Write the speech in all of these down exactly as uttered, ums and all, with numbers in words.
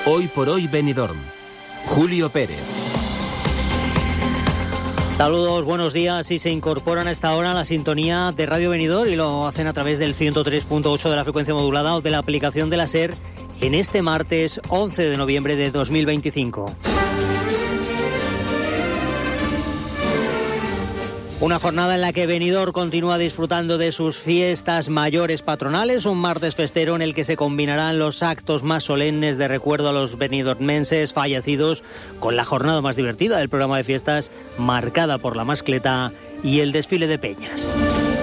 Hoy por hoy Benidorm. Julio Pérez. Saludos, buenos días. Y se incorporan a esta hora a la sintonía de Radio Benidorm y lo hacen a través del ciento tres punto ocho de la frecuencia modulada o de la aplicación de la SER en este martes once de noviembre de dos mil veinticinco. Una jornada en la que Benidorm continúa disfrutando de sus fiestas mayores patronales, un martes festero en el que se combinarán los actos más solemnes de recuerdo a los benidormenses fallecidos con la jornada más divertida del programa de fiestas, marcada por la mascleta y el desfile de peñas.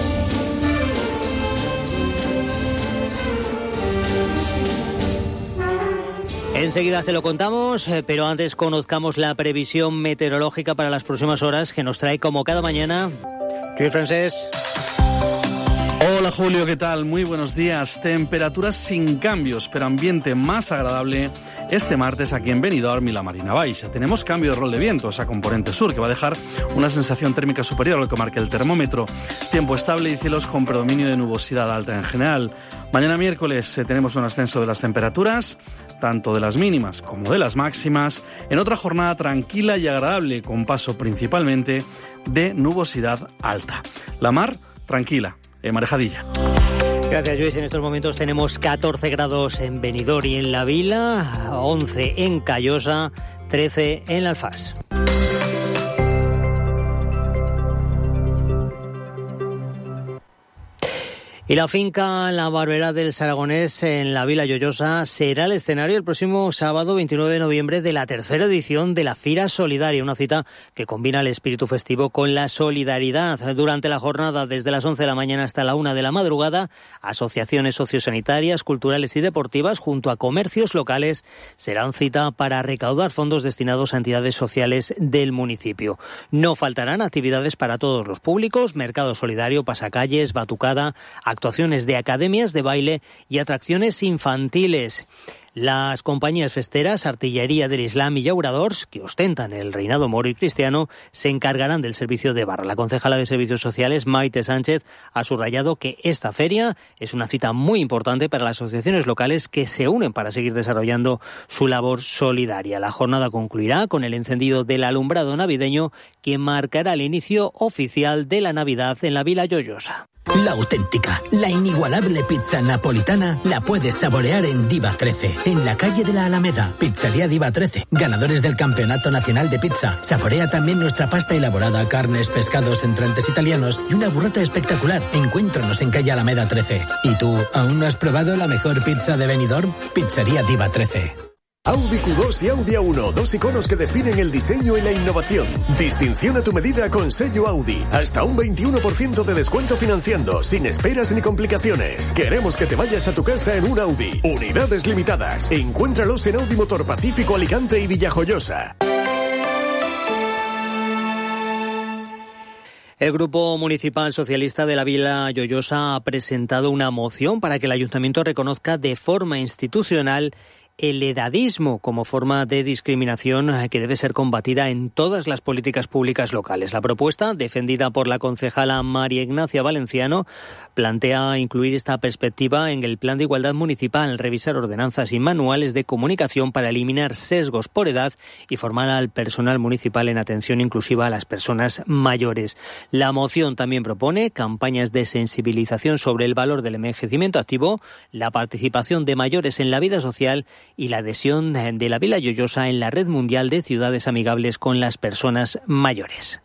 Enseguida se lo contamos, pero antes conozcamos la previsión meteorológica para las próximas horas que nos trae como cada mañana Lluís Francés. Hola Julio, ¿qué tal? Muy buenos días. Temperaturas sin cambios, pero ambiente más agradable este martes aquí en Benidorm y la Marina Baixa. Tenemos cambio de rol de viento, esa componente sur, que va a dejar una sensación térmica superior a lo que marca el termómetro. Tiempo estable y cielos con predominio de nubosidad alta en general. Mañana miércoles eh, tenemos un ascenso de las temperaturas, tanto de las mínimas como de las máximas, en otra jornada tranquila y agradable, con paso principalmente de nubosidad alta. La mar, tranquila, en marejadilla. Gracias, Luis. En estos momentos tenemos catorce grados en Benidorm y en La Vila, once en Callosa, trece en la Alfaz. Y la finca La Barbera del Saragonés en la Vila Lloyosa será el escenario el próximo sábado veintinueve de noviembre de la tercera edición de la Fira Solidaria, una cita que combina el espíritu festivo con la solidaridad. Durante la jornada, desde las once de la mañana hasta la una de la madrugada, asociaciones sociosanitarias, culturales y deportivas, junto a comercios locales, serán cita para recaudar fondos destinados a entidades sociales del municipio. No faltarán actividades para todos los públicos, mercado solidario, pasacalles, batucada, actuaciones de academias de baile y atracciones infantiles. Las compañías festeras, Artillería del Islam y Llauradors, que ostentan el reinado moro y cristiano, se encargarán del servicio de barra. La concejala de Servicios Sociales, Maite Sánchez, ha subrayado que esta feria es una cita muy importante para las asociaciones locales que se unen para seguir desarrollando su labor solidaria. La jornada concluirá con el encendido del alumbrado navideño, que marcará el inicio oficial de la Navidad en la Vila Lloyosa. La auténtica, la inigualable pizza napolitana la puedes saborear en Diva trece, en la calle de la Alameda. Pizzería Diva trece, ganadores del Campeonato Nacional de Pizza. Saborea también nuestra pasta elaborada, carnes, pescados, entrantes italianos y una burrata espectacular. Encuéntranos en calle Alameda trece. ¿Y tú, aún no has probado la mejor pizza de Benidorm? Pizzería Diva trece. Audi Q dos y Audi A uno, dos iconos que definen el diseño y la innovación. Distinción a tu medida con sello Audi. Hasta un veintiuno por ciento de descuento financiando, sin esperas ni complicaciones. Queremos que te vayas a tu casa en un Audi. Unidades limitadas. Encuéntralos en Audi Motor Pacífico, Alicante y Villajoyosa. El Grupo Municipal Socialista de la Vila Lloyosa ha presentado una moción para que el Ayuntamiento reconozca de forma institucional el edadismo como forma de discriminación que debe ser combatida en todas las políticas públicas locales. La propuesta, defendida por la concejala María Ignacia Valenciano, plantea incluir esta perspectiva en el Plan de Igualdad Municipal, revisar ordenanzas y manuales de comunicación para eliminar sesgos por edad y formar al personal municipal en atención inclusiva a las personas mayores. La moción también propone campañas de sensibilización sobre el valor del envejecimiento activo, la participación de mayores en la vida social y la adhesión de la Vila Lloyosa en la Red Mundial de Ciudades Amigables con las Personas Mayores.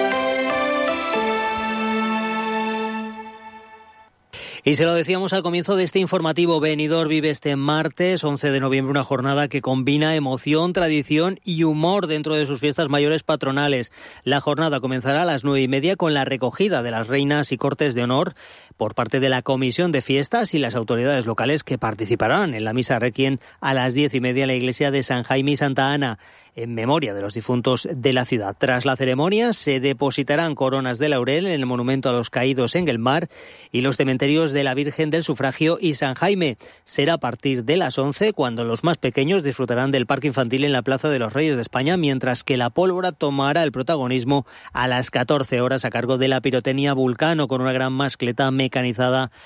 Y se lo decíamos al comienzo de este informativo, Benidorm vive este martes, once de noviembre, una jornada que combina emoción, tradición y humor dentro de sus fiestas mayores patronales. La jornada comenzará a las nueve y media con la recogida de las reinas y cortes de honor por parte de la Comisión de Fiestas y las autoridades locales que participarán en la misa requiem a las diez y media en la iglesia de San Jaime y Santa Ana, en memoria de los difuntos de la ciudad. Tras la ceremonia se depositarán coronas de laurel en el monumento a los caídos en el mar y los cementerios de la Virgen del Sufragio y San Jaime. Será a partir de las once cuando los más pequeños disfrutarán del parque infantil en la Plaza de los Reyes de España, mientras que la pólvora tomará el protagonismo a las catorce horas a cargo de la pirotecnia Vulcano, con una gran mascleta mecanizada